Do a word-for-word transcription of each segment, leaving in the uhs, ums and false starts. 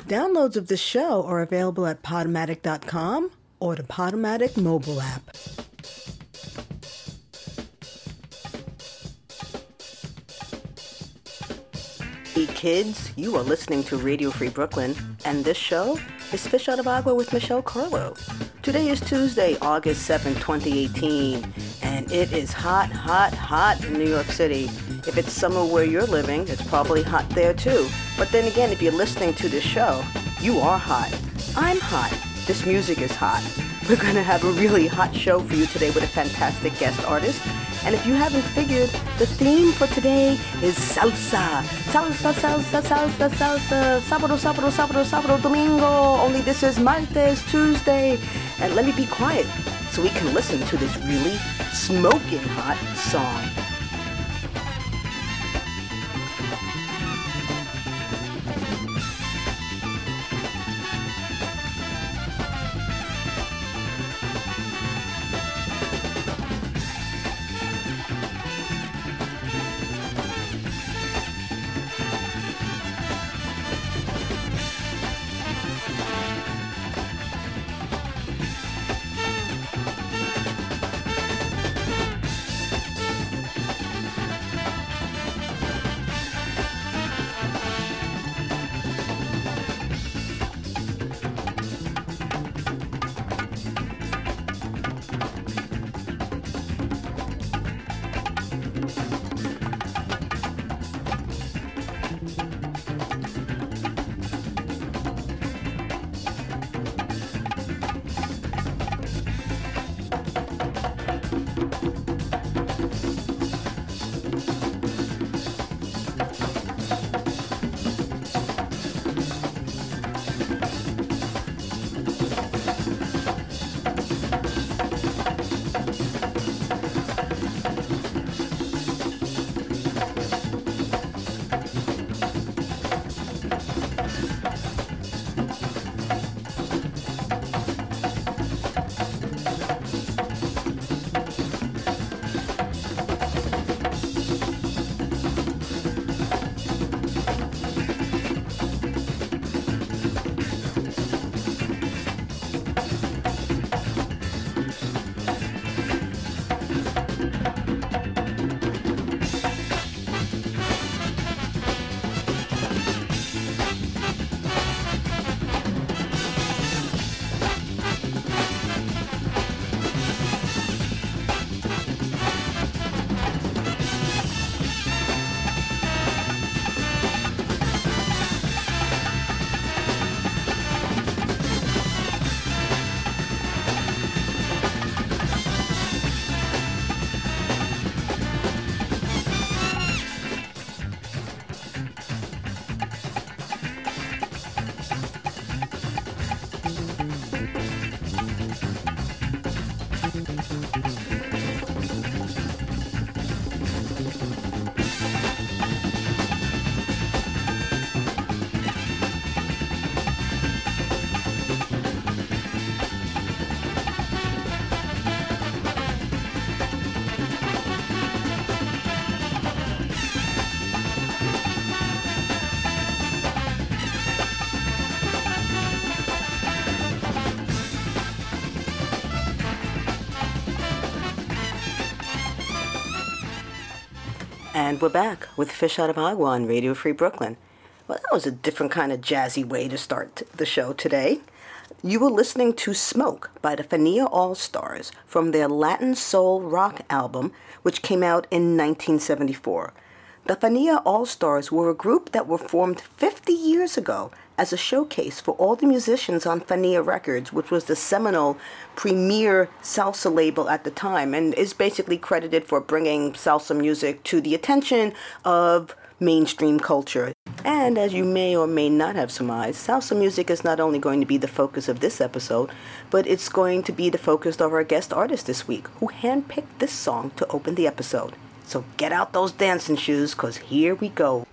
Downloads of the show are available at Podomatic dot com or the Podomatic mobile app. Hey kids, you are listening to Radio Free Brooklyn, and this show is Fish Out of Agua with Michelle Carlo. Today is Tuesday, August seventh, twenty eighteen, and it is hot, hot, hot in New York City. If it's summer where you're living, it's probably hot there too. But then again, if you're listening to this show, you are hot. I'm hot. This music is hot. We're going to have a really hot show for you today with a fantastic guest artist. And if you haven't figured, the theme for today is salsa. Salsa, salsa, salsa, salsa. Sábado, sábado, sábado, sábado, domingo. Only this is martes, Tuesday. And let me be quiet so we can listen to this really smoking hot song. And we're back with Fish Out of Agua on Radio Free Brooklyn. Well, that was a different kind of jazzy way to start the show today. You were listening to Smoke by the Fania All-Stars from their Latin Soul Rock album, which came out in nineteen seventy-four. The Fania All-Stars were a group that were formed fifty years ago as a showcase for all the musicians on Fania Records, which was the seminal premier salsa label at the time, and is basically credited for bringing salsa music to the attention of mainstream culture. And as you may or may not have surmised, salsa music is not only going to be the focus of this episode, but it's going to be the focus of our guest artist this week, who handpicked this song to open the episode. So get out those dancing shoes, because here we go.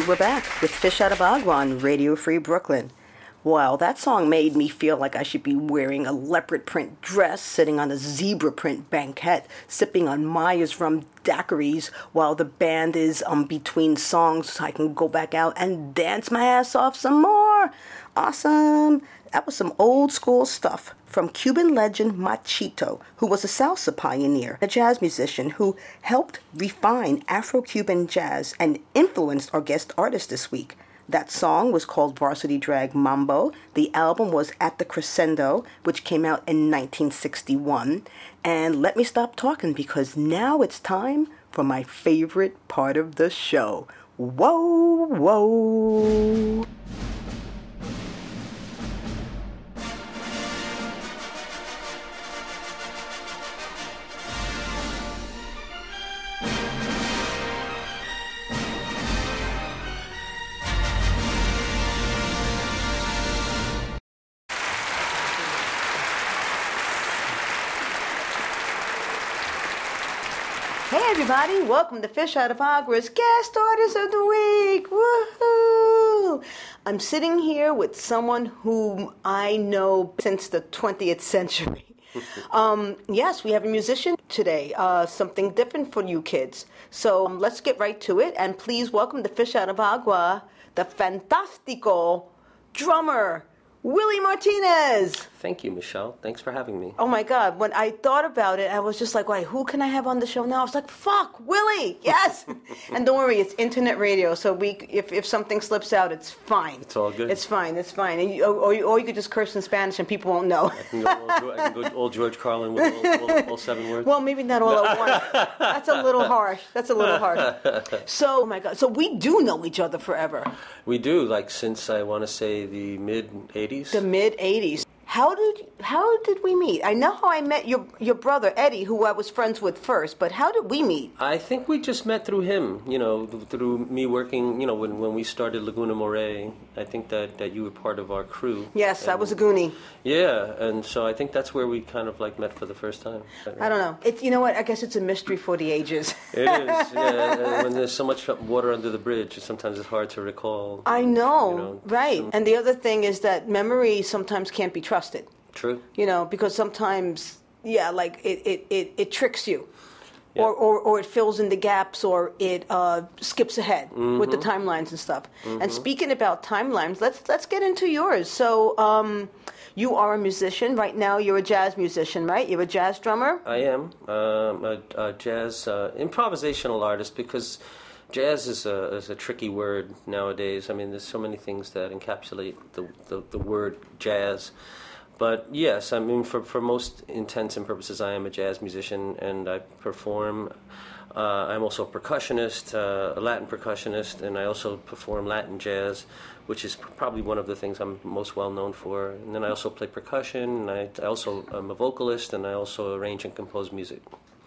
And we're back with Fish Out of Agua on Radio Free Brooklyn. Wow, that song made me feel like I should be wearing a leopard print dress, sitting on a zebra print banquette, sipping on Myers rum daiquiris while the band is um between songs so I can go back out and dance my ass off some more. Awesome. That was some old school stuff from Cuban legend Machito, who was a salsa pioneer, a jazz musician who helped refine Afro-Cuban jazz and influenced our guest artist this week. That song was called Varsity Drag Mambo. The album was At the Crescendo, which came out in nineteen sixty-one. And let me stop talking because now it's time for my favorite part of the show. Whoa, whoa. Hey everybody, welcome to Fish Out of Agua's Guest Artist of the Week. Woohoo! I'm sitting here with someone whom I know since the twentieth century. um, yes, we have a musician today, uh, something different for you kids. So um, let's get right to it, and please welcome to Fish Out of Agua, the fantastico drummer, Willie Martinez. Thank you, Michelle. Thanks for having me. Oh my God, when I thought about it, I was just like, wait, who can I have on the show now? I was like, fuck, Willie, yes. And don't worry, it's internet radio, so we, if, if something slips out, it's fine. It's all good. It's fine, it's fine. And you, or, you, or you could just curse in Spanish and people won't know. I can go all, I can go all George Carlin with all, all, all seven words. Well, maybe not all at once. That's a little harsh. That's a little harsh. So, oh my God, so we do know each other forever. We do, like since I want to say the mid eighties. The mid eighties. How did how did we meet? I know how I met your your brother Eddie, who I was friends with first, but how did we meet? I think we just met through him, you know, through me working, you know, when, when we started Laguna Moray. I think that, that you were part of our crew. Yes, and, I was a Goonie. Yeah, and so I think that's where we kind of like met for the first time. I don't know. It's, you know what? I guess it's a mystery for the ages. It is, yeah. And when there's so much water under the bridge, sometimes it's hard to recall. I know, you know right. some... And the other thing is that memory sometimes can't be trusted. True. You know, because sometimes, yeah, like it, it, it, it tricks you. Yeah. Or, or, or it fills in the gaps, or it uh, skips ahead mm-hmm. with the timelines and stuff. Mm-hmm. And speaking about timelines, let's let's get into yours. So um, you are a musician. Right now you're a jazz musician, right? You're a jazz drummer? I am. Um, a, a jazz uh, improvisational artist, because jazz is a, is a tricky word nowadays. I mean, there's so many things that encapsulate the, the, the word jazz. But yes, I mean, for, for most intents and purposes, I am a jazz musician, and I perform. Uh, I'm also a percussionist, uh, a Latin percussionist, and I also perform Latin jazz, which is probably one of the things I'm most well known for. And then I also play percussion, and I, I also am a vocalist, and I also arrange and compose music.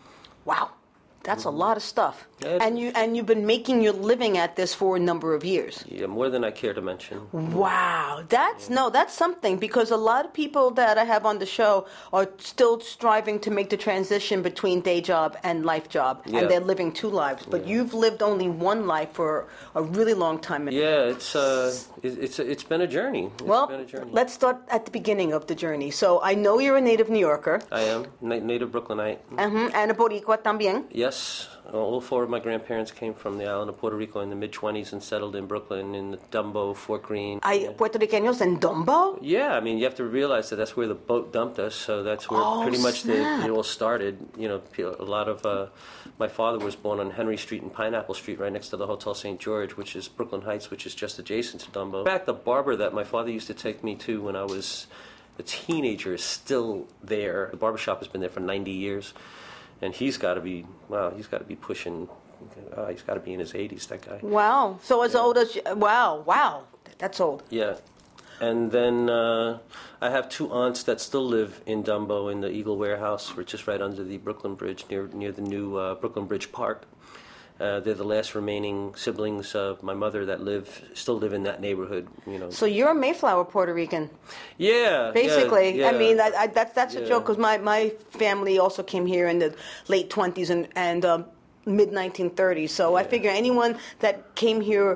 Wow. That's a lot of stuff. Yeah, and you and you've been making your living at this for a number of years. Yeah, more than I care to mention. Wow. That's yeah. no, that's something, because a lot of people that I have on the show are still striving to make the transition between day job and life job, yeah. and they're living two lives. But yeah. you've lived only one life for a really long time. Yeah, it's uh it, it's it's been a journey. It's well, been a journey. Let's start at the beginning of the journey. So I know you're a native New Yorker. I am na- native Brooklynite. Uh-huh. And a Boricua también. Yes, all four of my grandparents came from the island of Puerto Rico in the mid-twenties and settled in Brooklyn, in the Dumbo, Fort Greene. Hay yeah. puertorriqueños en Dumbo? Yeah, I mean, you have to realize that that's where the boat dumped us, so that's where oh, pretty much snap. the, it all started. You know, a lot of, uh, my father was born on Henry Street and Pineapple Street, right next to the Hotel Saint George, which is Brooklyn Heights, which is just adjacent to Dumbo. In fact, the barber that my father used to take me to when I was a teenager is still there. The barbershop has been there for ninety years. And he's got to be, wow, he's got to be pushing, uh, he's got to be in his eighties, that guy. Wow. So as yeah. old as, wow, wow. That's old. Yeah. And then uh, I have two aunts that still live in Dumbo in the Eagle Warehouse, which is right under the Brooklyn Bridge, near near the new uh, Brooklyn Bridge Park. Uh, they're the last remaining siblings of my mother that live, still live in that neighborhood, you know. So you're a Mayflower Puerto Rican. Yeah. Basically. Yeah, yeah, I mean, I, I, that's that's yeah. a joke, because my, my family also came here in the late twenties and, and uh, mid nineteen thirties. So yeah. I figure anyone that came here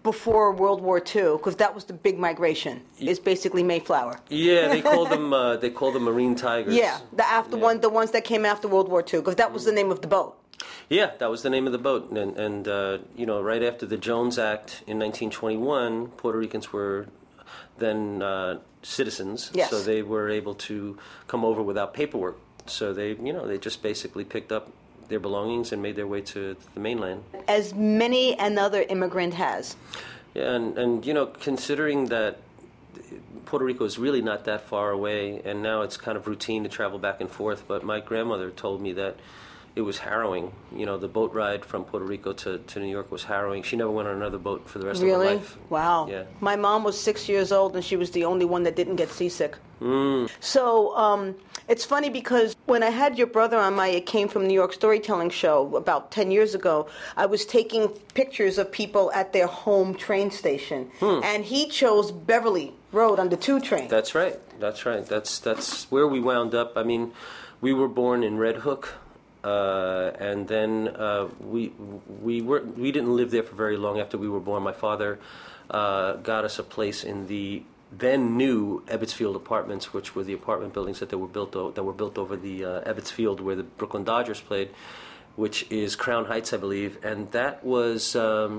before World War Two, because that was the big migration. It's basically Mayflower. Yeah, they called them uh, they called them Marine Tigers. Yeah, the after yeah. one, the ones that came after World War Two, because that was the name of the boat. Yeah, that was the name of the boat, and and uh, you know, right after the Jones Act in nineteen twenty-one, Puerto Ricans were then uh, citizens, yes. so they were able to come over without paperwork. So they, you know, they just basically picked up their belongings and made their way to the mainland. As many another immigrant has. Yeah, and, and you know, considering that Puerto Rico is really not that far away, and now it's kind of routine to travel back and forth, but my grandmother told me that it was harrowing. You know, the boat ride from Puerto Rico to, to New York was harrowing. She never went on another boat for the rest really? of her life. Wow. Yeah. My mom was six years old, and she was the only one that didn't get seasick. Mm. So um, it's funny because when I had your brother on my It Came From New York storytelling show about ten years ago, I was taking pictures of people at their home train station. Hmm. And he chose Beverly Road on the two train. That's right. That's right. That's, that's where we wound up. I mean, we were born in Red Hook. Uh, and then uh, we we were we didn't live there for very long after we were born. My father uh, got us a place in the then new Ebbets Field Apartments, which were the apartment buildings that they were built o- that were built over the uh, Ebbets Field where the Brooklyn Dodgers played, which is Crown Heights, I believe, and that was um,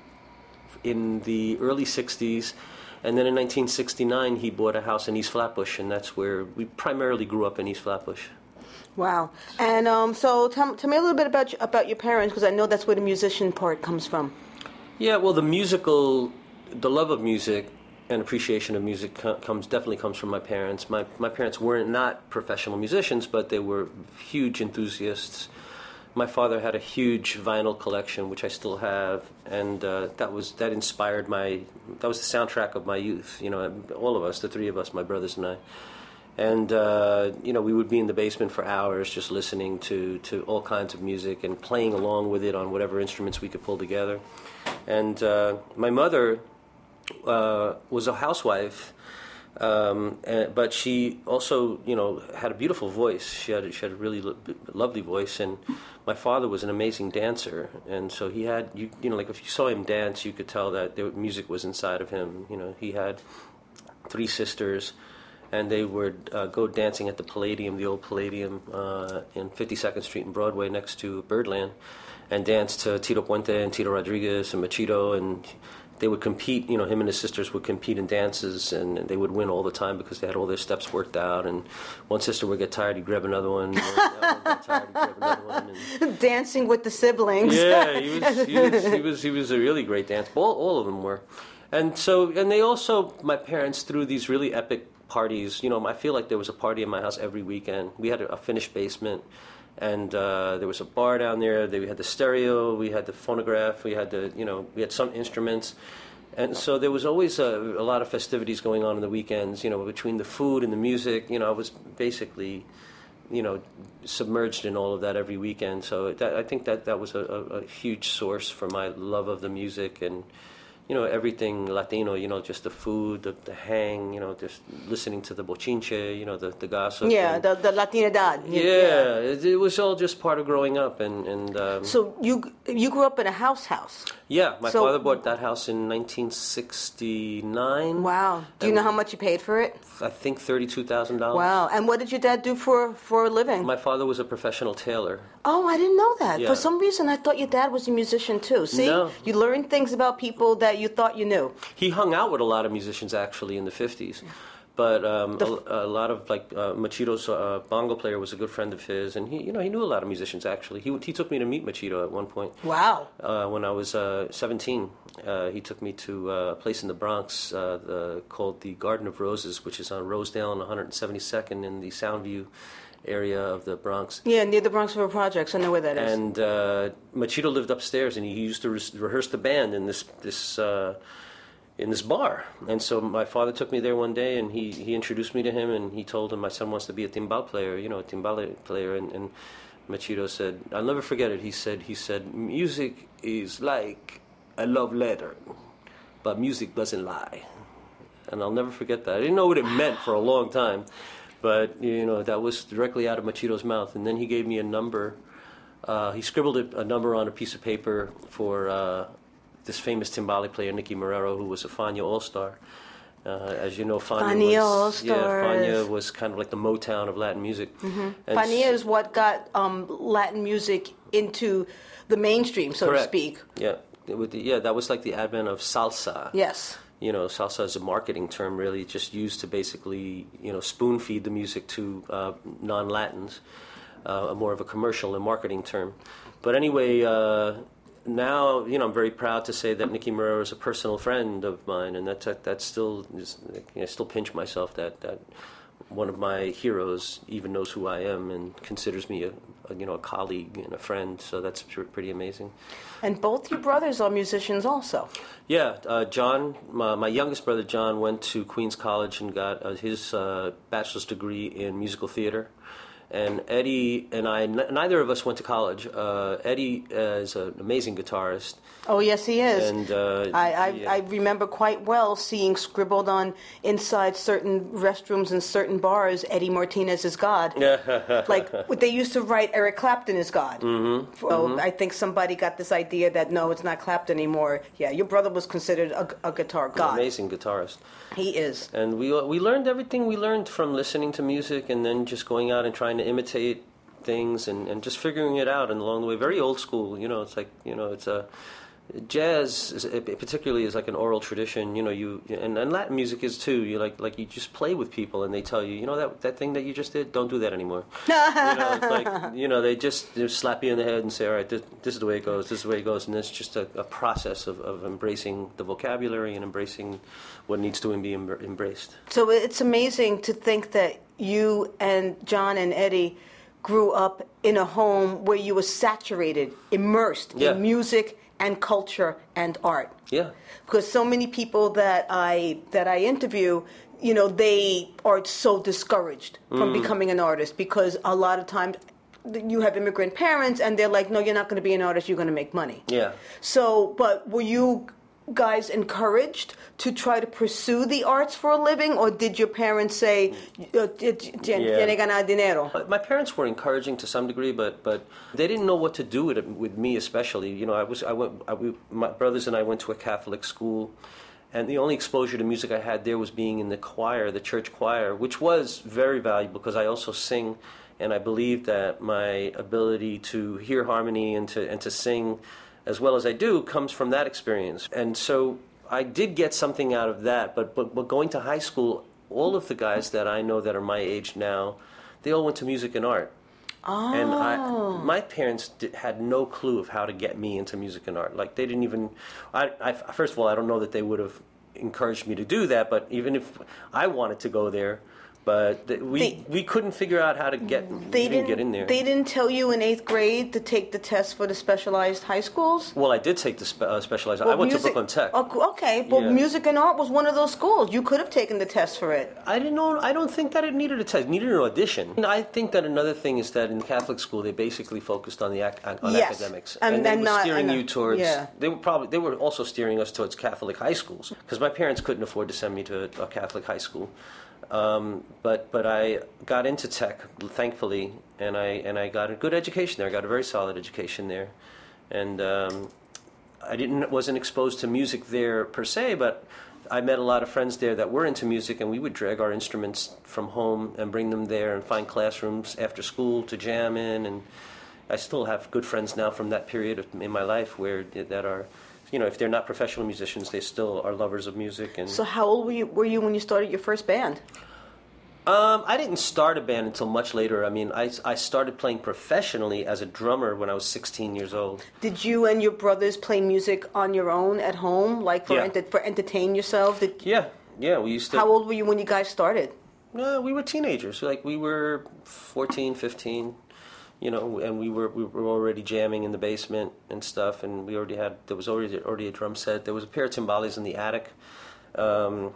in the early sixties. And then in nineteen sixty-nine, he bought a house in East Flatbush, and that's where we primarily grew up in East Flatbush. Wow. And um, so tell, tell me a little bit about about your parents, because I know that's where the musician part comes from. Yeah, well, the musical, the love of music and appreciation of music co- comes definitely comes from my parents. My my parents weren't not professional musicians, but they were huge enthusiasts. My father had a huge vinyl collection, which I still have, and uh, that was that inspired my that was the soundtrack of my youth. You know, all of us, the three of us, my brothers and I. And, uh, you know, we would be in the basement for hours just listening to, to all kinds of music and playing along with it on whatever instruments we could pull together. And uh, my mother uh, was a housewife, um, and, but she also, you know, had a beautiful voice. She had, she had a really lo- lovely voice. And my father was an amazing dancer. And so he had, you, you know, like if you saw him dance, you could tell that there, music was inside of him. You know, he had three sisters. And they would uh, go dancing at the Palladium, the old Palladium, uh, in fifty-second Street and Broadway next to Birdland, and dance to Tito Puente and Tito Rodriguez and Machito, and they would compete, you know, him and his sisters would compete in dances, and, and they would win all the time because they had all their steps worked out, and one sister would get tired, he'd grab another one, and the other one would get tired, he'd grab another one. And dancing with the siblings. Yeah, he was, he was, he was, he was a really great dancer. All, all of them were. And so, and they also, my parents, threw these really epic parties. You know, I feel like there was a party in my house every weekend. We had a, a finished basement, and uh, there was a bar down there. We had the stereo, we had the phonograph, we had the, you know, we had some instruments. And so there was always a, a lot of festivities going on in the weekends, you know, between the food and the music. You know, I was basically, you know, submerged in all of that every weekend. So that, I think that that was a, a, a huge source for my love of the music and, you know, everything Latino, you know, just the food, the, the hang, you know, just listening to the bochinche, you know, the, the gossip. Yeah, and, the, the Latinidad. Yeah, yeah. It, it was all just part of growing up. And, and um, So you you grew up in a house house? Yeah, my so, father bought that house in nineteen sixty-nine. Wow. Do you know how much you paid for it? I think thirty-two thousand dollars. Wow. And what did your dad do for, for a living? My father was a professional tailor. Oh, I didn't know that. Yeah. For some reason, I thought your dad was a musician, too. See? No. You learn things about people that you thought you knew. He hung out with a lot of musicians, actually, in the fifties. But um, a, a lot of, like, uh, Machito's uh, bongo player was a good friend of his, and he, you know, he knew a lot of musicians, actually. He he took me to meet Machito at one point. Wow. Uh, when I was uh, seventeen, uh, he took me to uh, a place in the Bronx uh, the, called the Garden of Roses, which is on Rosedale and one hundred seventy-second in the Soundview area of the Bronx. Yeah, near the Bronx River Projects. I know where that is. And uh, Machito lived upstairs, and he used to re- rehearse the band in this this uh, in this bar. And so my father took me there one day, and he, he introduced me to him, and he told him my son wants to be a timbal player, you know, a timbale player. And, and Machito said, I'll never forget it. He said, he said, music is like a love letter, but music doesn't lie. And I'll never forget that. I didn't know what it meant for a long time. But, you know, that was directly out of Machito's mouth. And then he gave me a number. Uh, he scribbled a, a number on a piece of paper for uh, this famous timbale player, Nicky Marrero, who was a Fania All-Star. Uh, as you know, Fania, Fania was, All-Stars. Yeah, Fania was kind of like the Motown of Latin music. Mm-hmm. And Fania is what got um, Latin music into the mainstream, so correct. to speak. Yeah, it would, yeah, that was like the advent of salsa. Yes. You know, salsa is a marketing term, really, just used to basically, you know, spoon feed the music to uh, non-Latins, uh, more of a commercial and marketing term. But anyway, uh, now, you know, I'm very proud to say that Nicky Marrero is a personal friend of mine, and that's that still, is, I still pinch myself that that one of my heroes even knows who I am and considers me a, a you know a colleague and a friend. So that's pretty amazing. And both your brothers are musicians, also. Yeah, uh, John, my, my youngest brother John, went to Queens College and got uh, his uh, bachelor's degree in musical theater. And Eddie and I, n- neither of us went to college. Uh, Eddie uh, is an amazing guitarist. Oh, yes, he is. And uh, I, I, yeah. I remember quite well seeing scribbled on inside certain restrooms and certain bars, Eddie Martinez is God. Like, they used to write Eric Clapton is God. Mm-hmm. So mm-hmm. I think somebody got this idea that, no, it's not Clapton anymore. Yeah, your brother was considered a, a guitar god. An amazing guitarist. He is. And we we learned everything we learned from listening to music and then just going out and trying to imitate things and, and just figuring it out and along the way. Very old school, you know, it's like, you know, it's a... Jazz, is, particularly, is like an oral tradition. You know, you and, and Latin music is too. You like like you just play with people, and they tell you, you know, that that thing that you just did, don't do that anymore. you know, it's like you know, they just they slap you in the head and say, all right, this, this is the way it goes. This is the way it goes, and it's just a, a process of, of embracing the vocabulary and embracing what needs to be em- embraced. So it's amazing to think that you and John and Eddie grew up in a home where you were saturated, immersed yeah. in music and culture and art. Yeah. Because so many people that I that I interview, you know, they are so discouraged from mm. becoming an artist because a lot of times you have immigrant parents and they're like, no, you're not going to be an artist, you're going to make money. Yeah. So, but were you guys encouraged to try to pursue the arts for a living, or did your parents say, tiene ganar dinero? My parents were encouraging to some degree, but but they didn't know what to do with it, with me especially. You know, I was I went I, we, my brothers and I went to a Catholic school, and the only exposure to music I had there was being in the choir, the church choir, which was very valuable because I also sing, and I believe that my ability to hear harmony and to and to sing as well as I do comes from that experience. And so I did get something out of that, but, but but going to high school, all of the guys that I know that are my age now, they all went to music and art. Oh. And I, my parents did, had no clue of how to get me into music and art. Like, they didn't even... I, I, first of all, I don't know that they would have encouraged me to do that, but even if I wanted to go there, but th- we they, we couldn't figure out how to get they even didn't, get in there. They didn't tell you in eighth grade to take the test for the specialized high schools? Well, I did take the spe- uh, specialized. Well, I went music, to Brooklyn Tech. Okay, but yeah. Music and art was one of those schools. You could have taken the test for it. I didn't know. I don't think that it needed a test. It needed an audition. And I think that another thing is that in Catholic school they basically focused on the ac- on yes. academics, and, and they and were not, steering and, you towards. Yeah. They were probably they were also steering us towards Catholic high schools because my parents couldn't afford to send me to a, a Catholic high school. Um, but but I got into tech, thankfully, and I and I got a good education there. I got a very solid education there, and um, I didn't wasn't exposed to music there per se, but I met a lot of friends there that were into music, and we would drag our instruments from home and bring them there and find classrooms after school to jam in. And I still have good friends now from that period in my life where that are. You know, if they're not professional musicians, they still are lovers of music. And so, how old were you, were you when you started your first band? Um, I didn't start a band until much later. I mean, I, I started playing professionally as a drummer when I was sixteen years old. Did you and your brothers play music on your own at home, like for yeah. enter, for entertain yourself? Did, yeah, yeah. We used to. How old were you when you guys started? Uh, we were teenagers. Like we were fourteen, fifteen. You know, and we were we were already jamming in the basement and stuff, and we already had there was already already a drum set. There was a pair of timbales in the attic, um,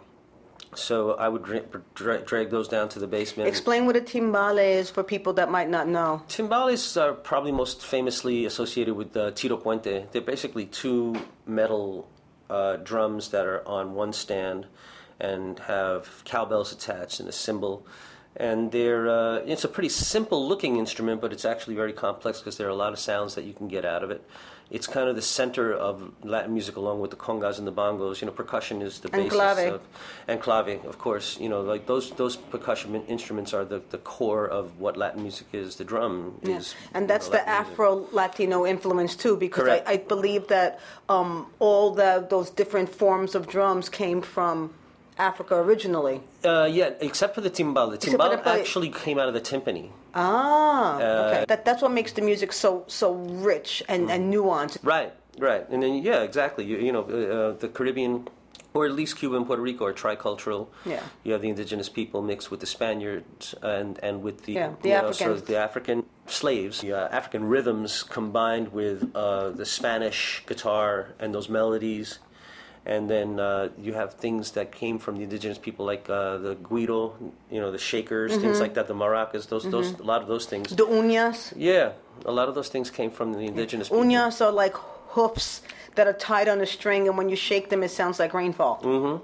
so I would dra- dra- drag those down to the basement. Explain what a timbale is for people that might not know. Timbales are probably most famously associated with uh, tiro puente. They're basically two metal uh, drums that are on one stand and have cowbells attached and a cymbal. And they're uh, it's a pretty simple looking instrument, but it's actually very complex because there are a lot of sounds that you can get out of it. It's kind of the center of Latin music, along with the congas and the bongos. You know, percussion is the basis clave. of, and clave, of course. You know, like those those percussion instruments are the, the core of what Latin music is. The drum Yeah. is, And that's you know, the Latin music. Afro-Latino influence, too, because I, Correct. I believe that um, all the, those different forms of drums came from Africa originally. Uh, yeah, except for the timbal. The Except for timbal the- but- actually came out of the timpani. Ah, Uh, okay. That, that's what makes the music so so rich and, and nuanced. Right, right. And then, yeah, exactly. You, you know, uh, the Caribbean, or at least Cuba and Puerto Rico, are tricultural. Yeah. You have the indigenous people mixed with the Spaniards and, and with the, Yeah, the you know, sort Africans. of the African slaves. The uh, African rhythms combined with uh, the Spanish guitar and those melodies. And then uh, you have things that came from the indigenous people, like uh, the guiro, you know, the shakers, things like that, the maracas, those, those, a lot of those things. The uñas. Yeah, a lot of those things came from the indigenous people. Uñas are like hoofs that are tied on a string, and when you shake them, it sounds like rainfall. Mm-hmm.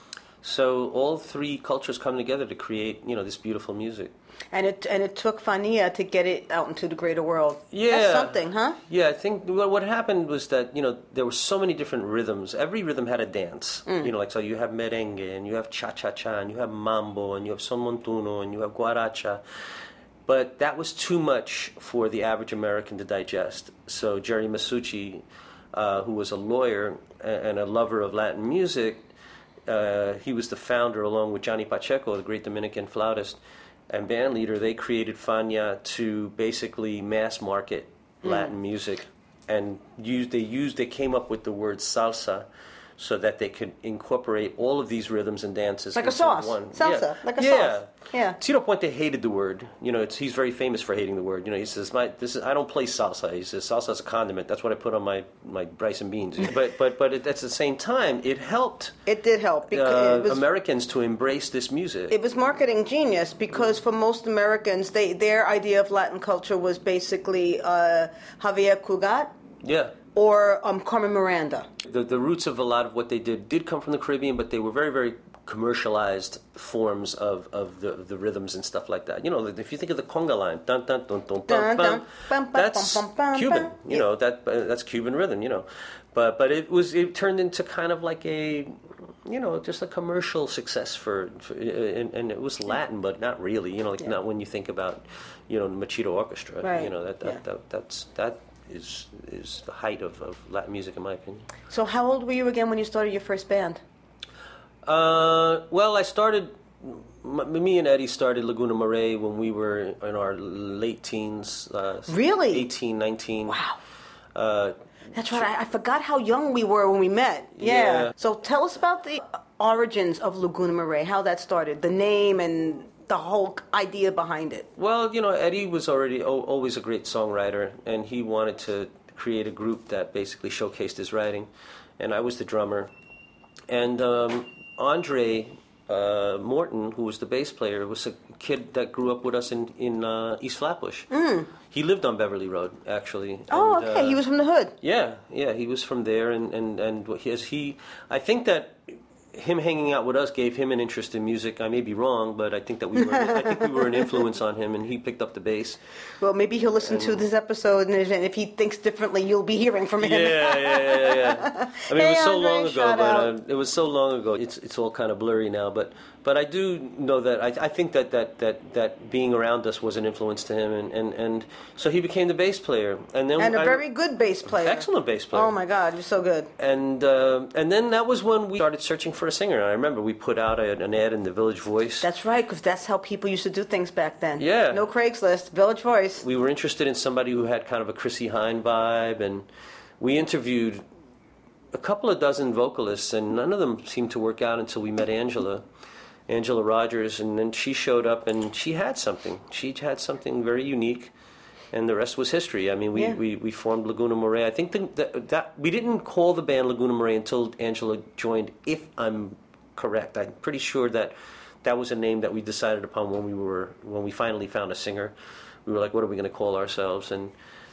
So all three cultures come together to create, you know, this beautiful music. And it and it took Fania to get it out into the greater world. Yeah, That's something, huh? Yeah, I think what what happened was that, you know, there were so many different rhythms. Every rhythm had a dance. Mm. You know, like so you have merengue and you have cha cha cha and you have mambo and you have son montuno and you have guaracha. But that was too much for the average American to digest. So Jerry Masucci, uh, who was a lawyer and a lover of Latin music, uh, he was the founder, along with Johnny Pacheco, the great Dominican flautist and band leader. They created Fania to basically mass market Latin music, and used, they used they came up with the word salsa, so that they could incorporate all of these rhythms and dances Like a into sauce. one. Salsa, yeah. like a yeah. sauce. Yeah. Tito Puente hated the word. You know, it's, he's very famous for hating the word. You know, he says, "My this is I don't play salsa." He says, "Salsa is a condiment. That's what I put on my, my rice and beans." but but but it, at the same time, it helped It did help because uh, it was Americans to embrace this music. it was marketing genius, because for most Americans, they their idea of Latin culture was basically uh, Javier Cugat yeah. or um, Carmen Miranda. The, the roots of a lot of what they did did come from the Caribbean, but they were very, very commercialized forms of, of the, the rhythms and stuff like that. You know, if you think of the conga line, dun, dun, dun, dun, Dun, dun, dun, dun, bum, bum, that's bum, bum, bum, Cuban. bum. You know, that uh, that's Cuban rhythm. You know, but but it was it turned into kind of like a, you know, just a commercial success for, for and, and it was Latin, but not really. You know, like Yeah. not when you think about, you know, Machito Orchestra. Right. You know, that that, Yeah. that that's that. Is is the height of, of Latin music, in my opinion. So how old were you again when you started your first band? Uh, well, I started. M- me and Eddie started Laguna Marais when we were in our late teens. Uh, Really? eighteen, nineteen. Wow. Uh, That's right. I, I forgot how young we were when we met. Yeah. Yeah. So tell us about the origins of Laguna Marais, how that started, the name and the whole idea behind it. well, you know, Eddie was already o- always a great songwriter, and he wanted to create a group that basically showcased his writing, and I was the drummer. And um, Andre uh, Morton, who was the bass player, was a kid that grew up with us in, in uh, East Flatbush. Mm. He lived on Beverly Road, actually. Oh, And, okay. uh, He was from the hood. Yeah, yeah, he was from there, and and and he, as he, I think that him hanging out with us gave him an interest in music. I may be wrong, but I think that we were, I think we were an influence on him, and he picked up the bass. Well, maybe he'll listen to this episode, and if, and if he thinks differently, you'll be hearing from him. Yeah, yeah, yeah, yeah. I mean, Hey, it was so Andre, long ago, shout but out. uh, it was so long ago. It's it's all kind of blurry now, but but I do know that I, I think that, that, that, that being around us was an influence to him, and, and, and so he became the bass player, and then And a I- very good bass player. excellent bass player. Oh, my God. You're so good. And uh, and then that was when we started searching for a singer. And I remember we put out a, an ad in the Village Voice. That's right, because that's how people used to do things back then. Yeah. No Craigslist, Village Voice. We were interested in somebody who had kind of a Chrissy Hine vibe, and we interviewed a couple of dozen vocalists, and none of them seemed to work out until we met Angela, Angela Rogers, and then she showed up, and she had something. She had something very unique, and the rest was history. I mean, we, Yeah. we, we formed Laguna Marais. I think the, that, that we didn't call the band Laguna Marais until Angela joined, if I'm correct. I'm pretty sure that that was a name that we decided upon when we were when we finally found a singer. We were like, what are we going to call ourselves? And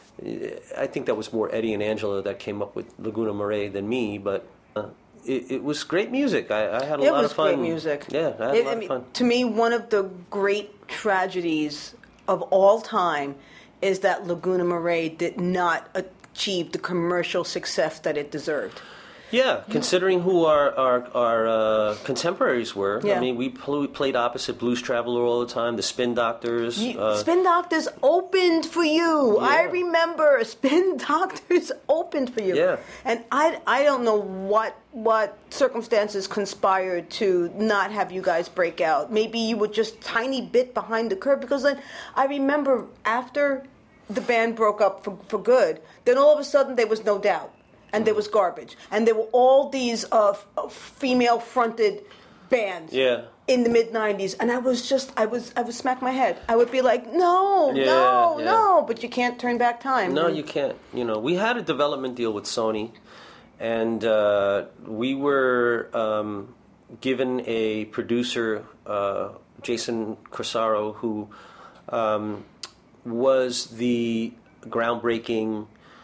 I think that was more Eddie and Angela that came up with Laguna Marais than me, but uh, it, it was great music. I, I had a It lot was of fun. great music. Yeah, I had It- a lot I of mean, fun. To me, one of the great tragedies of all time is that Laguna Marais did not uh, achieved the commercial success that it deserved. Yeah, considering who our our, our uh, contemporaries were. Yeah. I mean, we, pl- we played opposite Blues Traveler all the time, the Spin Doctors. You, uh, Spin Doctors opened for you. Yeah. I remember Spin Doctors opened for you. Yeah. And I, I don't know what what circumstances conspired to not have you guys break out. Maybe you were just tiny bit behind the curve, because then I remember after the band broke up for, for good, then all of a sudden there was No Doubt. And there was Garbage, and there were all these uh, f- female-fronted bands Yeah. in the mid nineties, and I was just, I was, I would smack my head. I would be like, no, Yeah, no, yeah. no, but you can't turn back time. No, you can't. You know, we had a development deal with Sony, and uh, we were um, given a producer, uh, Jason Corsaro, who um, was the groundbreaking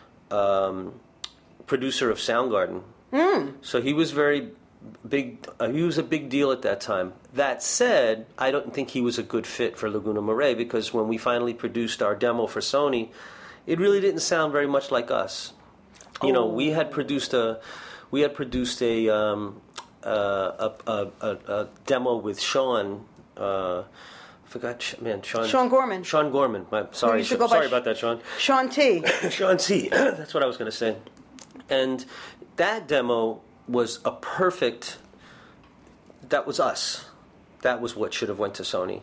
Um, producer of Soundgarden. Mm. So he was very big. Uh, he was a big deal at that time. That said, I don't think he was a good fit for Laguna Mare, because when we finally produced our demo for Sony, it really didn't sound very much like us. You know, we had produced a we had produced a um, uh, a, a, a, a demo with Sean. Uh, I forgot, man, Sean. Sean Gorman. Sean Gorman. My, sorry, used to Sh- go by sorry Sh- about that, Sean. Sean T. Sean T. That's what I was going to say. And that demo was a perfect. That was us. That was what should have went to Sony.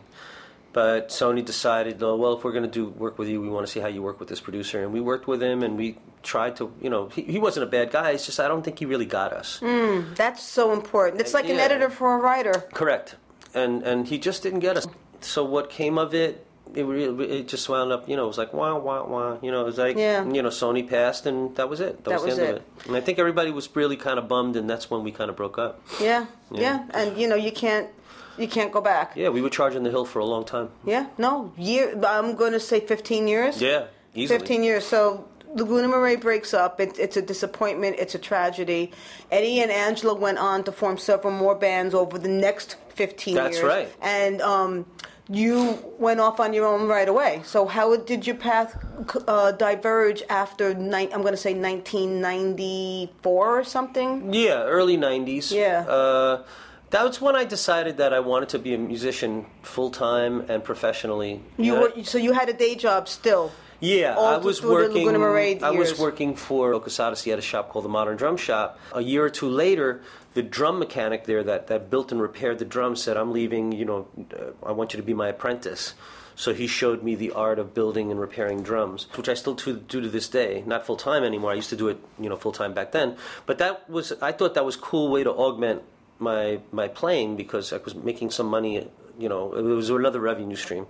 But Sony decided, oh, well, if we're going to do work with you, we want to see how you work with this producer. And we worked with him, and we tried to, you know, he, he wasn't a bad guy. It's just I don't think he really got us. Mm, that's so important. It's like an Yeah. editor for a writer. Correct. And and he just didn't get us. So what came of it, it, really, it just wound up, you know, it was like, wah, wah, wah. You know, it was like, Yeah. you know, Sony passed, and that was it. That, That was was the end it. of it. And I think everybody was really kind of bummed, and that's when we kind of broke up. Yeah, yeah, Yeah. and you know you can't, you can't go back. Yeah, we were charging the hill for a long time. Yeah, no, year. I'm going to say fifteen years. Yeah, easily. fifteen years. So Laguna Mare breaks up. It, it's a disappointment. It's a tragedy. Eddie and Angela went on to form several more bands over the next fifteen That's years. right. And um, you went off on your own right away. So how did your path uh, diverge after, ni- I'm going to say nineteen ninety-four or something? Yeah, early nineties. Yeah. Uh, that was when I decided that I wanted to be a musician full-time and professionally. You Yeah. were, so you had a day job still. Yeah, All I was through the working. Laguna Mare I was years. working for Locust Odyssey at a shop called the Modern Drum Shop. A year or two later, the drum mechanic there that, that built and repaired the drums said, "I'm leaving. You know, uh, I want you to be my apprentice." So he showed me the art of building and repairing drums, which I still do, do to this day. Not full time anymore. I used to do it, you know, full time back then. But that was, I thought that was a cool way to augment my my playing, because I was making some money. You know, it was another revenue stream.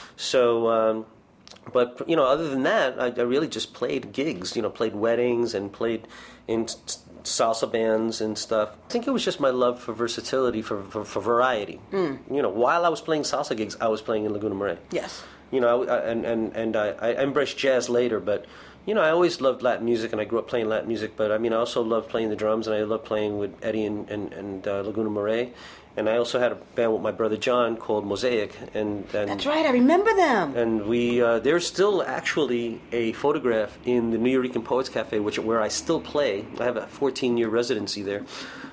So. Um, But, you know, other than that, I, I really just played gigs, you know, played weddings and played in s- salsa bands and stuff. I think it was just my love for versatility, for, for, for variety. Mm. You know, while I was playing salsa gigs, I was playing in Laguna Mare. Yes. You know, I, I, and, and, and I, I embraced jazz later, but, you know, I always loved Latin music, and I grew up playing Latin music. But, I mean, I also loved playing the drums, and I loved playing with Eddie and, and, and uh, Laguna Mare. And I also had a band with my brother John called Mosaic, and, and That's right, I remember them. and we uh, there's still actually a photograph in the New Yorican Poets Cafe, which where I still play. I have a fourteen year residency there.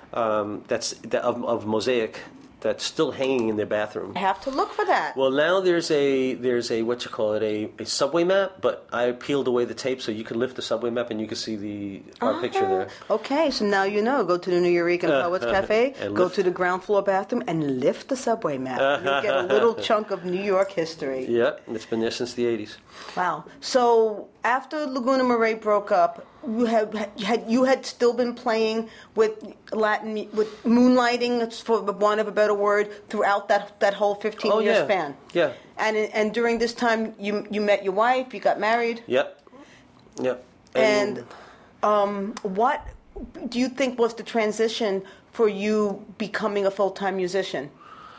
Um, that's that, of, of Mosaic. That's still hanging in their bathroom. I have to look for that. Well, now there's a there's a what you call it a, a subway map, but I peeled away the tape so you can lift the subway map and you can see the our Ah, picture there. Okay, so now you know. Go to the New Yorican Poets Cafe, And go lift- to the ground floor bathroom, and lift the subway map. You'll get a little chunk of New York history. Yep, it's been there since the eighties. Wow. So after Laguna Mare broke up, you had, had you had still been playing with Latin mu- with moonlighting, that's for want of a better word, throughout that that whole fifteen Oh, year yeah. span. Yeah. And and during this time, you you met your wife, you got married, Yep. Yep. and um, what do you think was the transition for you becoming a full time musician?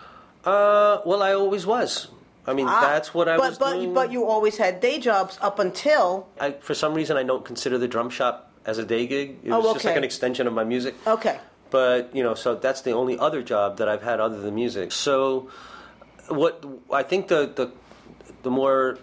Uh, well, I always was. I mean, Ah, that's what I but, was but, doing. But you always had day jobs up until. I, for some reason, I don't consider the drum shop as a day gig. It was Oh, just like okay. an extension of my music. Okay. But, you know, so that's the only other job that I've had other than music. So what I think the the, the more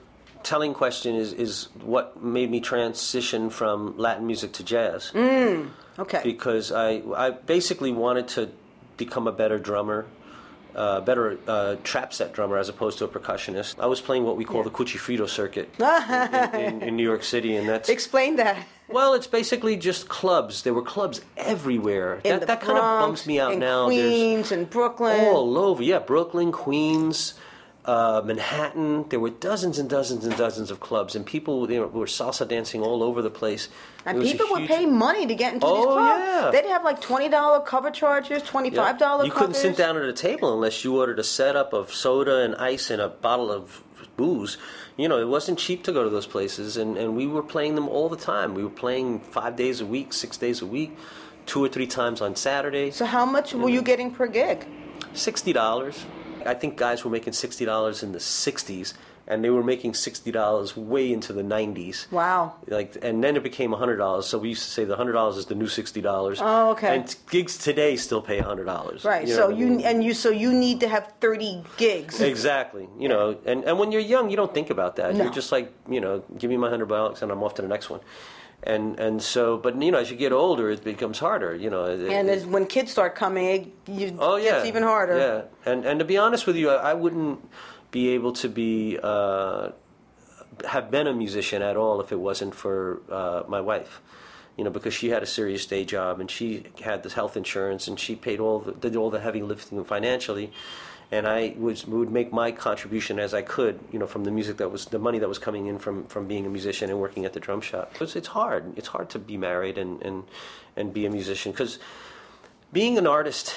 telling question is, is what made me transition from Latin music to jazz. Mm, okay. Because I, I basically wanted to become a better drummer, uh, better uh, trap set drummer as opposed to a percussionist. I was playing what we call yeah. the Cuchifrito circuit in, in, in New York City, and that's explain that. Well, it's basically just clubs. There were clubs everywhere. In that the that Bronx, kind of bums me out in now. Queens There's and Brooklyn, all over. Yeah, Brooklyn, Queens. Uh, Manhattan, there were dozens and dozens and dozens of clubs, and people you know, were salsa dancing all over the place. And people huge... would pay money to get into oh, these clubs. Yeah. They'd have like twenty dollars cover charges, twenty-five dollars yeah. You covers. couldn't sit down at a table unless you ordered a setup of soda and ice and a bottle of booze. You know, it wasn't cheap to go to those places, and, and we were playing them all the time. We were playing five days a week, six days a week, two or three times on Saturday. So how much you were know. you getting per gig? sixty dollars. I think guys were making sixty dollars in the sixties, and they were making sixty dollars way into the nineties. Wow. Like, and then it became one hundred dollars, so we used to say the one hundred dollars is the new sixty dollars. Oh, okay. And gigs today still pay one hundred dollars. Right, you know so you I mean? and you so you need to have thirty gigs. Exactly. You know, and, and when you're young, you don't think about that. No. You're just like, you know, give me my one hundred bucks and I'm off to the next one. And and so, but you know, as you get older, it becomes harder. You know, it, and it, as when kids start coming, it you, oh yeah, it's even harder. Yeah, and and to be honest with you, I, I wouldn't be able to be uh, have been a musician at all if it wasn't for uh, my wife. You know, because she had a serious day job and she had this health insurance and she paid all the did all the heavy lifting financially. And I was, would make my contribution as I could, you know, from the music that was the money that was coming in from, from being a musician and working at the drum shop. It's, it's hard. It's hard to be married and, and, and be a musician because being an artist,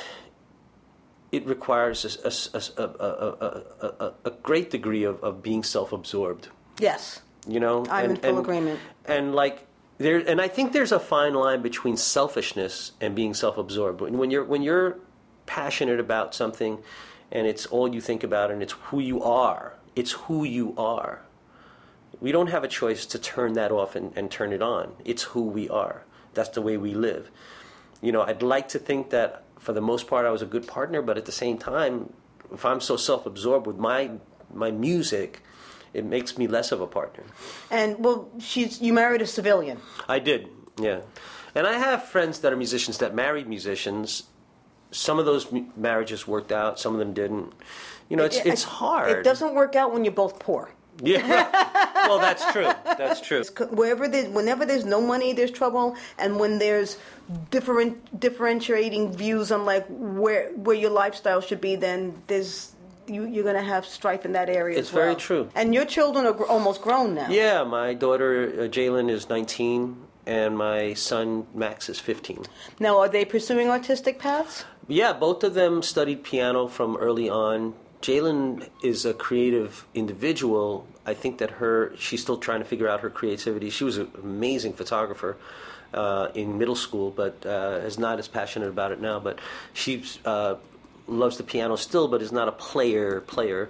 it requires a, a, a, a, a, a great degree of, of being self-absorbed. Yes. You know, I'm and, in full and, agreement. And like there, and I think there's a fine line between selfishness and being self-absorbed. When, when you're when you're passionate about something. And it's all you think about, and it's who you are. It's who you are. We don't have a choice to turn that off and, and turn it on. It's who we are. That's the way we live. You know, I'd like to think that for the most part I was a good partner, but at the same time, if I'm so self-absorbed with my my music, it makes me less of a partner. And, well, she's you married a civilian. I did, yeah. And I have friends that are musicians that married musicians. Some of those marriages worked out, some of them didn't. You know, it's it, it's hard. It doesn't work out when you're both poor. Yeah, well, that's true. That's true. Wherever there's, whenever there's no money, there's trouble, and when there's different differentiating views on like where where your lifestyle should be, then there's you you're gonna have strife in that area. It's as well. very true. And your children are gr- almost grown now. Yeah, my daughter uh, Jalen is nineteen, and my son Max is fifteen. Now, are they pursuing artistic paths? Yeah, both of them studied piano from early on. Jalen is a creative individual. I think that her she's still trying to figure out her creativity. She was an amazing photographer uh, in middle school, but uh, is not as passionate about it now. But she uh, loves the piano still, but is not a player player.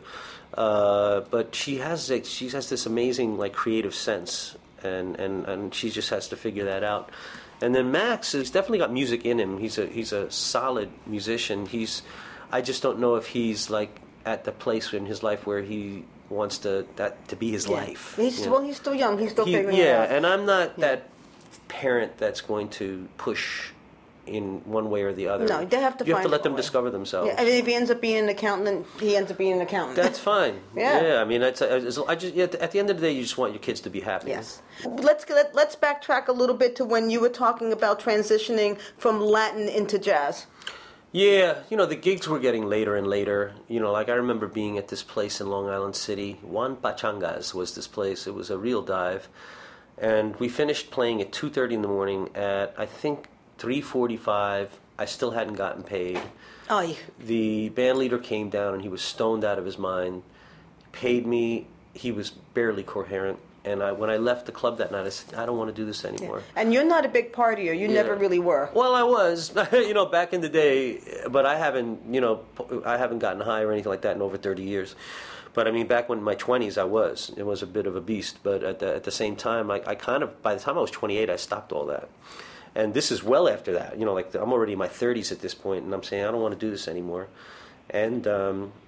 Uh, but she has like, she has this amazing like creative sense, and, and, and she just has to figure that out. And then Max has definitely got music in him. He's a he's a solid musician. He's, I just don't know if he's like at the place in his life where he wants to that to be his yeah. life. He's know? well, he's still young. He's still he, figuring yeah, it out. and I'm not yeah. that parent that's going to push in one way or the other. No, they have to. You find have to let them way. discover themselves. Yeah, and if he ends up being an accountant, he ends up being an accountant. That's fine. yeah. yeah, I mean, that's I just yeah, at the end of the day, you just want your kids to be happy. Yes. Let's let, let's backtrack a little bit to when you were talking about transitioning from Latin into jazz. Yeah, you know, the gigs were getting later and later. You know, like I remember being at this place in Long Island City. Juan Pachangas was this place. It was a real dive. And we finished playing at two thirty in the morning. At, I think, three forty-five, I still hadn't gotten paid. Oh. The band leader came down and he was stoned out of his mind. Paid me. He was barely coherent. And I, when I left the club that night, I said, I don't want to do this anymore. Yeah. And you're not a big partier. You yeah. never really were. Well, I was, you know, back in the day, but I haven't, you know, I haven't gotten high or anything like that in over thirty years. But, I mean, back when in my twenties, I was. It was a bit of a beast. But at the, at the same time, I, I kind of, by the time I was twenty-eight, I stopped all that. And this is well after that. You know, like, I'm already in my thirties at this point, and I'm saying, I don't want to do this anymore. And, um...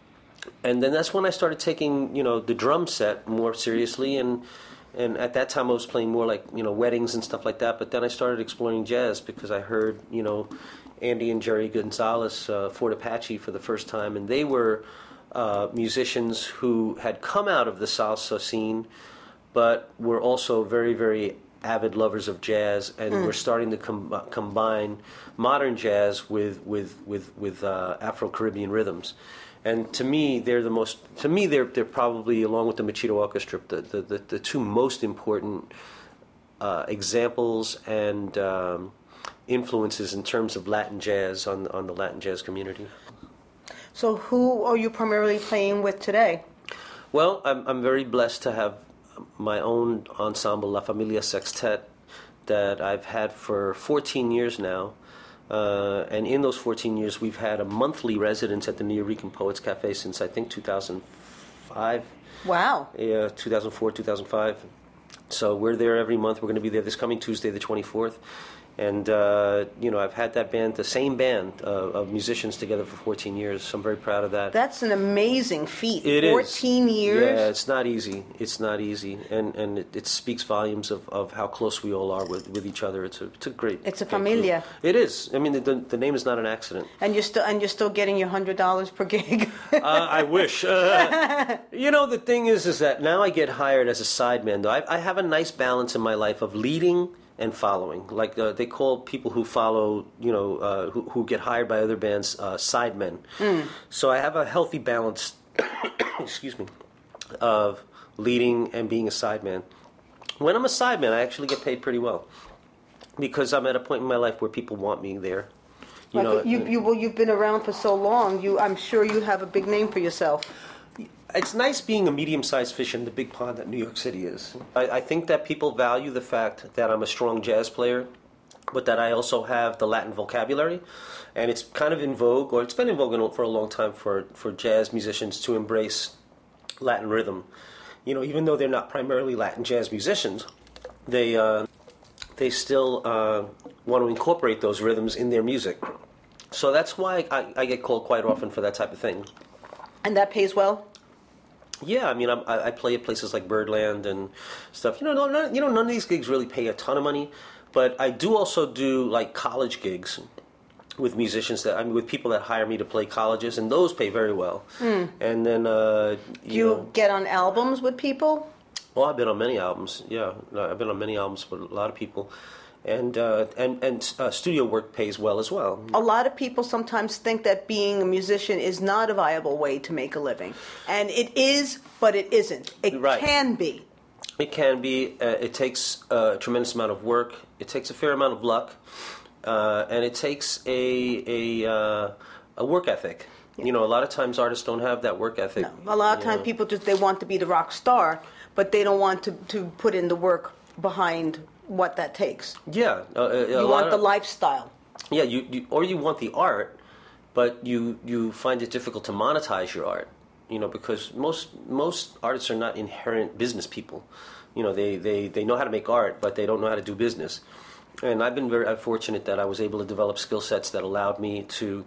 and then that's when I started taking, you know, the drum set more seriously, and and at that time I was playing more like, you know, weddings and stuff like that. But then I started exploring jazz because I heard, you know, Andy and Jerry Gonzalez, uh, Fort Apache for the first time, and they were uh, musicians who had come out of the salsa scene, but were also very, very avid lovers of jazz, and mm. were starting to com- combine modern jazz with with with with uh, Afro-Caribbean rhythms. And to me, they're the most. To me, they're they're probably, along with the Machito Orchestra, the the, the, the two most important uh, examples and um, influences in terms of Latin jazz on on the Latin jazz community. So, who are you primarily playing with today? Well, I'm I'm very blessed to have my own ensemble, La Familia Sextet, that I've had for fourteen years now. Uh, and in those fourteen years, we've had a monthly residence at the Nuyorican Poets Cafe since, I think, two thousand five. Wow. Yeah, two thousand four, two thousand five. So we're there every month. We're going to be there this coming Tuesday, the twenty-fourth. And, uh, you know, I've had that band, the same band uh, of musicians together for fourteen years, so I'm very proud of that. That's an amazing feat. It fourteen is. years? Yeah, it's not easy. It's not easy. And and it, it speaks volumes of, of how close we all are with, with each other. It's a it's a great It's a great familia. group. It is. I mean, the, the, the name is not an accident. And you're still and you're still getting your one hundred dollars per gig? uh, I wish. Uh, you know, the thing is, is that now I get hired as a sideman. Though I, I have a nice balance in my life of leading and following. Like uh, they call people who follow, you know, uh, who, who get hired by other bands, uh, sidemen. Mm. So I have a healthy balance, excuse me, of leading and being a sideman. When I'm a sideman, I actually get paid pretty well because I'm at a point in my life where people want me there. You like know, you, you, well, you've been around for so long. You, I'm sure you have a big name for yourself. It's nice being a medium-sized fish in the big pond that New York City is. I, I think that people value the fact that I'm a strong jazz player, but that I also have the Latin vocabulary. And it's kind of in vogue, or it's been in vogue for a long time for, for jazz musicians to embrace Latin rhythm. You know, even though they're not primarily Latin jazz musicians, they uh, they still uh, want to incorporate those rhythms in their music. So that's why I, I get called quite often for that type of thing. And that pays well? Yeah, I mean, I, I play at places like Birdland and stuff. You know, no, none, you know, none of these gigs really pay a ton of money, but I do also do like college gigs with musicians that I mean, with people that hire me to play colleges, and those pay very well. Mm. And then, uh, you do you know, get on albums with people? Well, I've been on many albums. Yeah, I've been on many albums with a lot of people. And uh, and and uh, studio work pays well as well. A lot of people sometimes think that being a musician is not a viable way to make a living, and it is, but it isn't. It right. can be. It can be. Uh, it takes a tremendous amount of work. It takes a fair amount of luck, uh, and it takes a a uh, a work ethic. Yeah. You know, a lot of times artists don't have that work ethic. No. A lot of times know. people just they want to be the rock star, but they don't want to, to put in the work behind what that takes. Yeah, uh, a you want the of, lifestyle. Yeah, you, you or you want the art, but you you find it difficult to monetize your art. You know, because most most artists are not inherent business people. You know, they, they, they know how to make art, but they don't know how to do business. And I've been very fortunate that I was able to develop skill sets that allowed me to.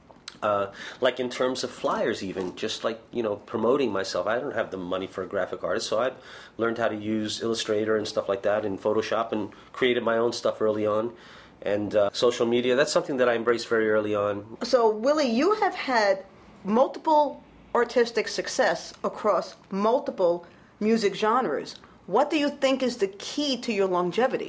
Uh, like in terms of flyers even, just like, you know, promoting myself. I don't have the money for a graphic artist, so I learned how to use Illustrator and stuff like that and Photoshop and created my own stuff early on. And uh, social media, that's something that I embraced very early on. So, Willie, you have had multiple artistic success across multiple music genres. What do you think is the key to your longevity?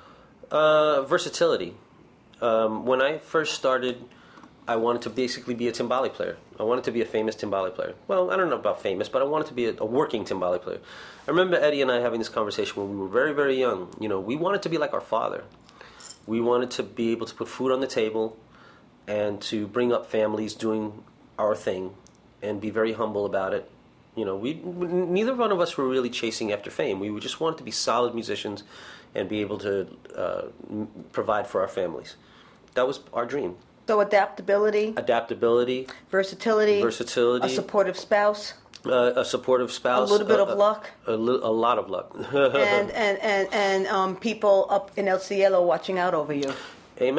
Uh, versatility. Um, when I first started, I wanted to basically be a timbale player. I wanted to be a famous timbale player. Well, I don't know about famous, but I wanted to be a, a working timbale player. I remember Eddie and I having this conversation when we were very, very young. You know, we wanted to be like our father. We wanted to be able to put food on the table and to bring up families doing our thing and be very humble about it. You know, we neither one of us were really chasing after fame. We just wanted to be solid musicians and be able to uh, provide for our families. That was our dream. So adaptability, adaptability, versatility, versatility, a supportive spouse, uh, a supportive spouse, a little bit uh, of luck, a, a, a lot of luck, and and and and um, people up in El Cielo watching out over you. Amen,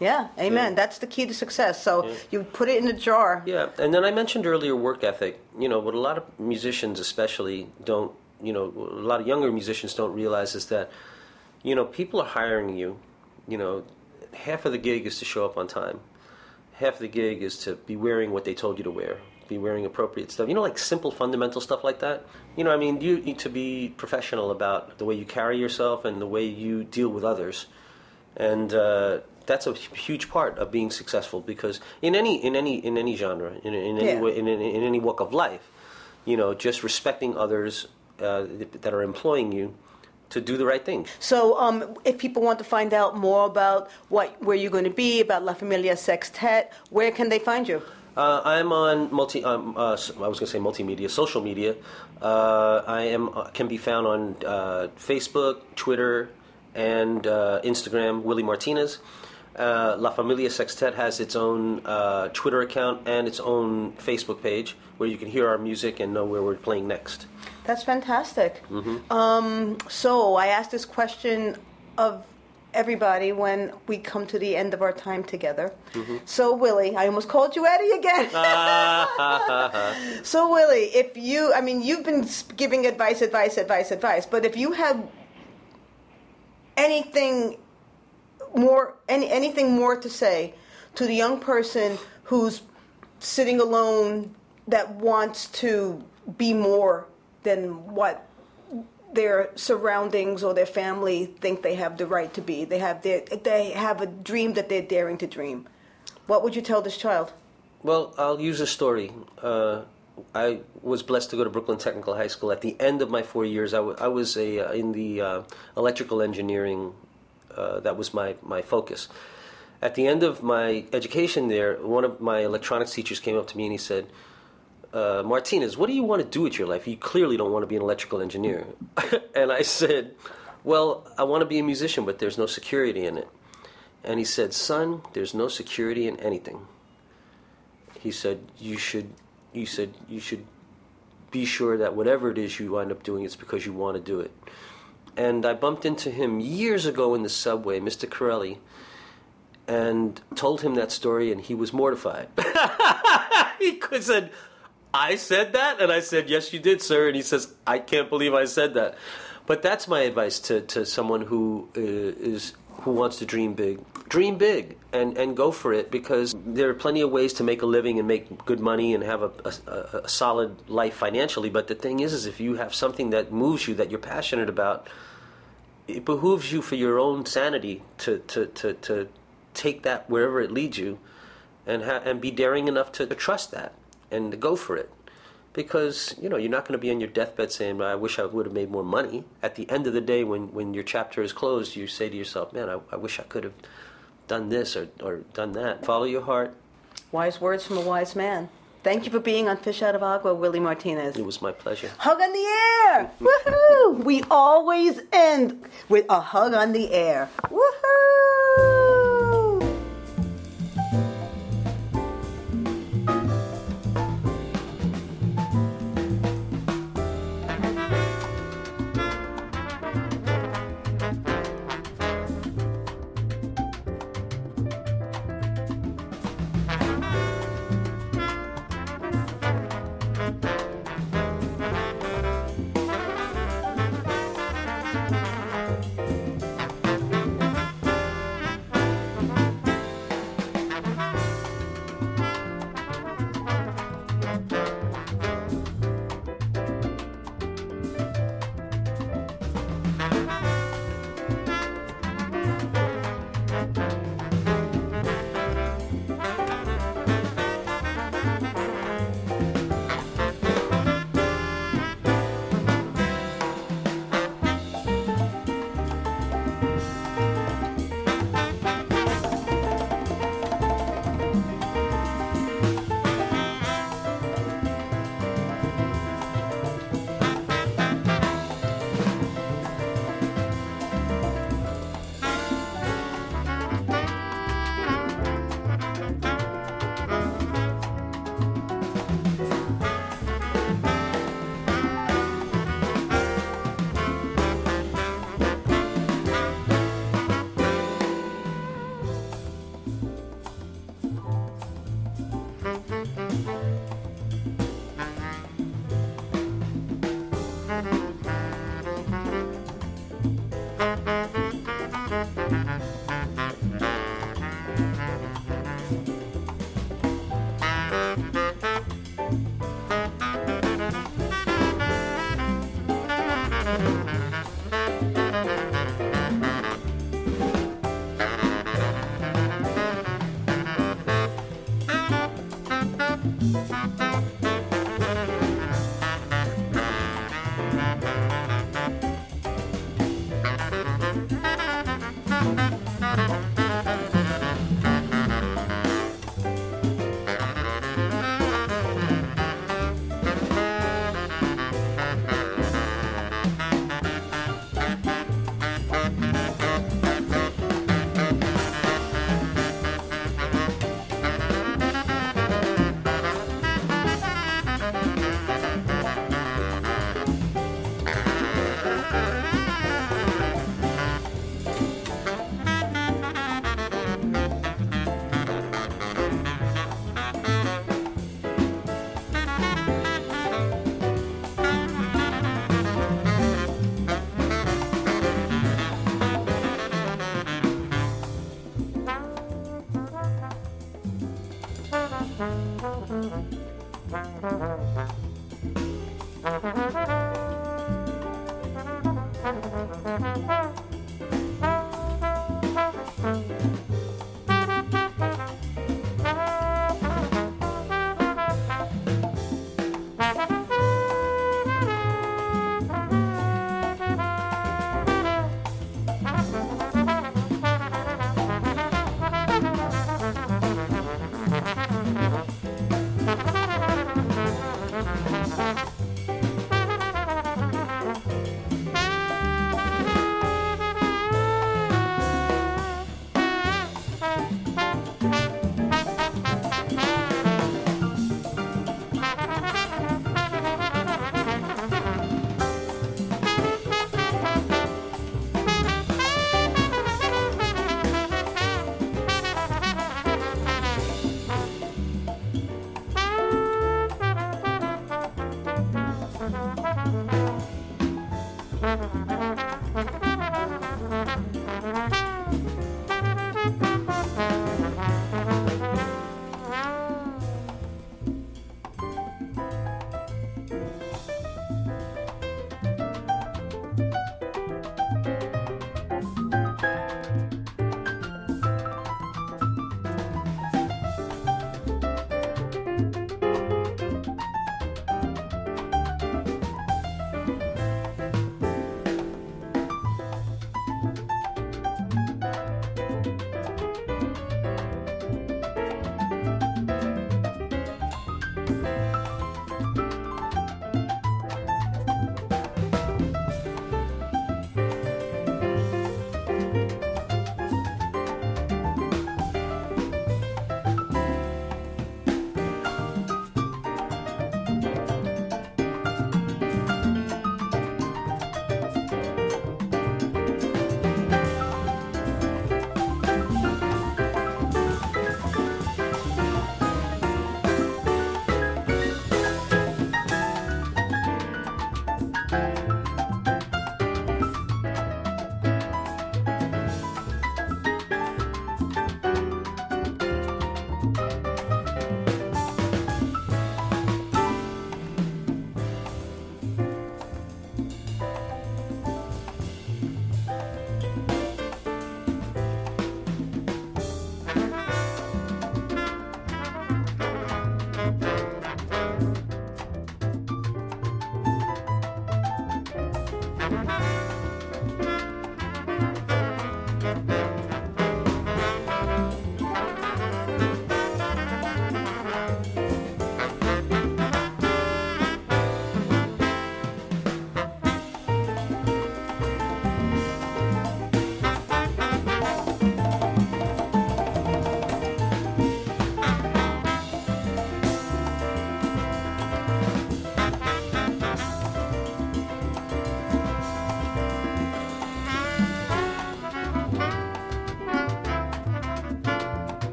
Yeah, amen. Yeah. That's the key to success. So Yeah. you put it in a jar. Yeah, and then I mentioned earlier work ethic. You know, what a lot of musicians especially don't, you know, a lot of younger musicians don't realize is that, you know, people are hiring you. You know, half of the gig is to show up on time. Half of the gig is to be wearing what they told you to wear. Be wearing appropriate stuff. You know, like simple, fundamental stuff like that. You know, I mean, you need to be professional about the way you carry yourself and the way you deal with others. And uh, that's a huge part of being successful, because in any in any in any genre, in, in any Yeah. way, in, in, in any walk of life, you know, just respecting others uh, that are employing you to do the right thing. So um, if people want to find out more about what where you're going to be, about La Familia Sextet, where can they find you? Uh, I'm on multi. Um, uh, I was going to say multimedia, social media. Uh, I am uh, can be found on uh, Facebook, Twitter, and uh, Instagram. Willie Martinez. Uh, La Familia Sextet has its own uh, Twitter account and its own Facebook page where you can hear our music and know where we're playing next. That's fantastic. Mm-hmm. Um, so I asked this question of everybody when we come to the end of our time together. Mm-hmm. So Willie, I almost called you Eddie again. So Willie, if you, I mean, you've been giving advice, advice, advice, advice, but if you have anything more, any anything more to say to the young person who's sitting alone that wants to be more than what their surroundings or their family think they have the right to be. They have their, they have a dream that they're daring to dream. What would you tell this child? Well, I'll use a story. Uh, I was blessed to go to Brooklyn Technical High School. At the end of my four years, I, w- I was a uh, in the uh, electrical engineering. Uh, that was my, my focus. At the end of my education there, one of my electronics teachers came up to me and he said, Uh, Martinez, what do you want to do with your life? You clearly don't want to be an electrical engineer. And I said, well, I want to be a musician, but there's no security in it. And he said, son, there's no security in anything. He said, you should, you said, you should be sure that whatever it is you wind up doing, it's because you want to do it. And I bumped into him years ago in the subway, Mister Corelli, and told him that story, and he was mortified. He said, I said that? And I said, yes, you did, sir. And he says, I can't believe I said that. But that's my advice to, to someone who uh, is who wants to dream big. Dream big and, and go for it, because there are plenty of ways to make a living and make good money and have a, a, a solid life financially. But the thing is, is if you have something that moves you, that you're passionate about, it behooves you for your own sanity to, to, to, to take that wherever it leads you, and ha- and be daring enough to, to trust that. And to go for it, because you know you're not going to be on your deathbed saying, "I wish I would have made more money." At the end of the day, when, when your chapter is closed, you say to yourself, "Man, I, I wish I could have done this or, or done that." Follow your heart. Wise words from a wise man. Thank you for being on Fish Out of Agua, Willie Martinez. It was my pleasure. Hug on the air! Woohoo! We always end with a hug on the air. Woohoo!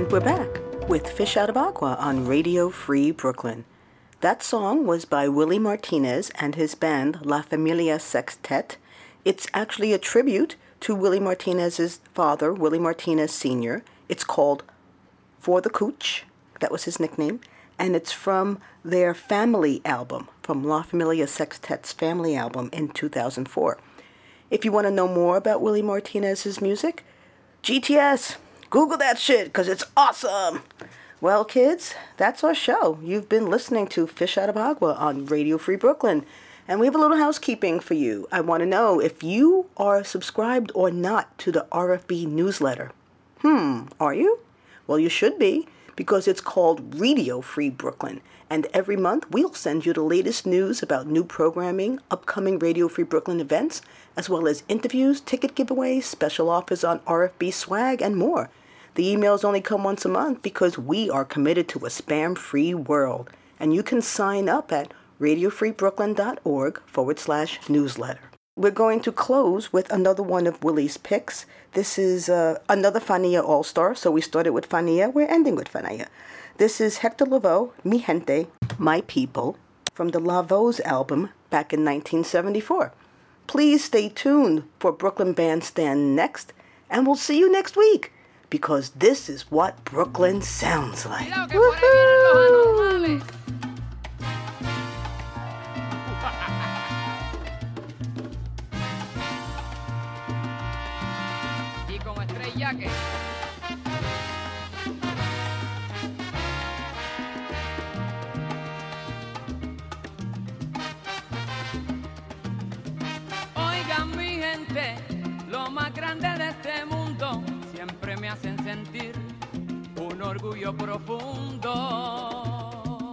We're back with Fish Out of Agua on Radio Free Brooklyn. That song was by Willie Martinez and his band La Familia Sextet. It's actually a tribute to Willie Martinez's father, Willie Martinez Senior It's called For the Cooch. That was his nickname. And it's from their family album, from La Familia Sextet's family album in two thousand four. If you want to know more about Willie Martinez's music, G T S, Google that shit, because it's awesome. Well, kids, that's our show. You've been listening to Fish Out of Agua on Radio Free Brooklyn. And we have a little housekeeping for you. I want to know if you are subscribed or not to the R F B newsletter. Hmm, are you? Well, you should be, because it's called Radio Free Brooklyn. And every month, we'll send you the latest news about new programming, upcoming Radio Free Brooklyn events, as well as interviews, ticket giveaways, special offers on R F B swag, and more. The emails only come once a month because we are committed to a spam-free world. And you can sign up at radiofreebrooklyn.org forward slash newsletter. We're going to close with another one of Willie's picks. This is uh, another Fania All-Star. So we started with Fania. We're ending with Fania. This is Hector Lavoe, Mi Gente, My People, from the Lavoe's album back in nineteen seventy-four. Please stay tuned for Brooklyn Bandstand next, and we'll see you next week, because this is what Brooklyn sounds like. Woohoo! Oigan mi gente, lo más grande de este mundo siempre me hacen sentir un orgullo profundo.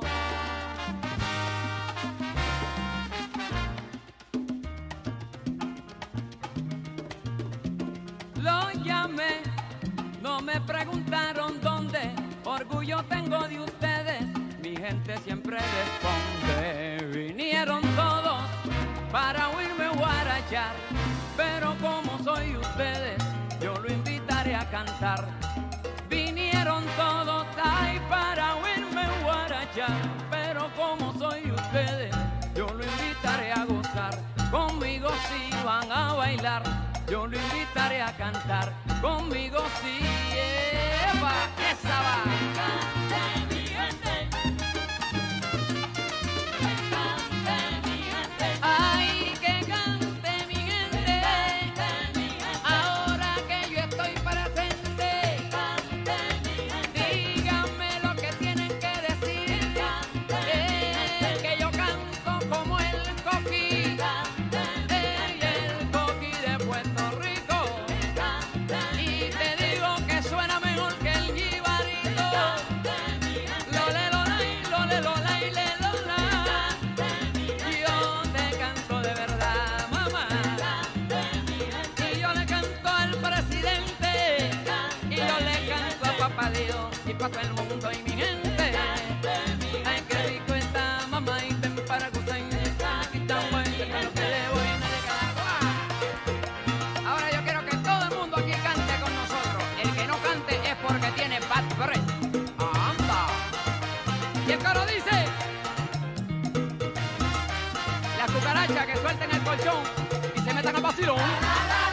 Lo llamé, no me preguntaron dónde, orgullo tengo de ustedes, mi gente siempre responde. Vinieron todos para oírme guarachar, pero como soy ustedes, yo lo invitaré a cantar. Vinieron todos ahí para oírme guarachar, pero como soy ustedes, yo lo invitaré a gozar. Conmigo si van a bailar, yo lo invitaré a cantar. Conmigo si Eva, esa va. Cante mi gente, cante mi gente. Ay, que cante mi gente, cante mi gente. Ahora que yo estoy presente, cante mi gente. Díganme lo que tienen que decir, cante mi gente. Que yo canto como el coquí, cante mi gente. El coquí de Puerto Rico, cante mi gente. Y te digo que suena mejor que el jibarito, cante mi gente. Lole, lolay, lole, lolay, le, lola, cante mi gente. Yo te canto de verdad, mamá, cante mi gente. Y yo le canto al presidente, y yo le canto a papá Dios, y pa' todo el mundo y mi gente. Ay, qué rico está, mamá, y ten para gustar, y tan bueno que está lo que le voy a de cada cual. Ahora yo quiero que todo el mundo aquí cante con nosotros. El que no cante es porque tiene bad breath. ¡Anda! Y el coro dice: la cucaracha que suelten el colchón y se metan al vacilón.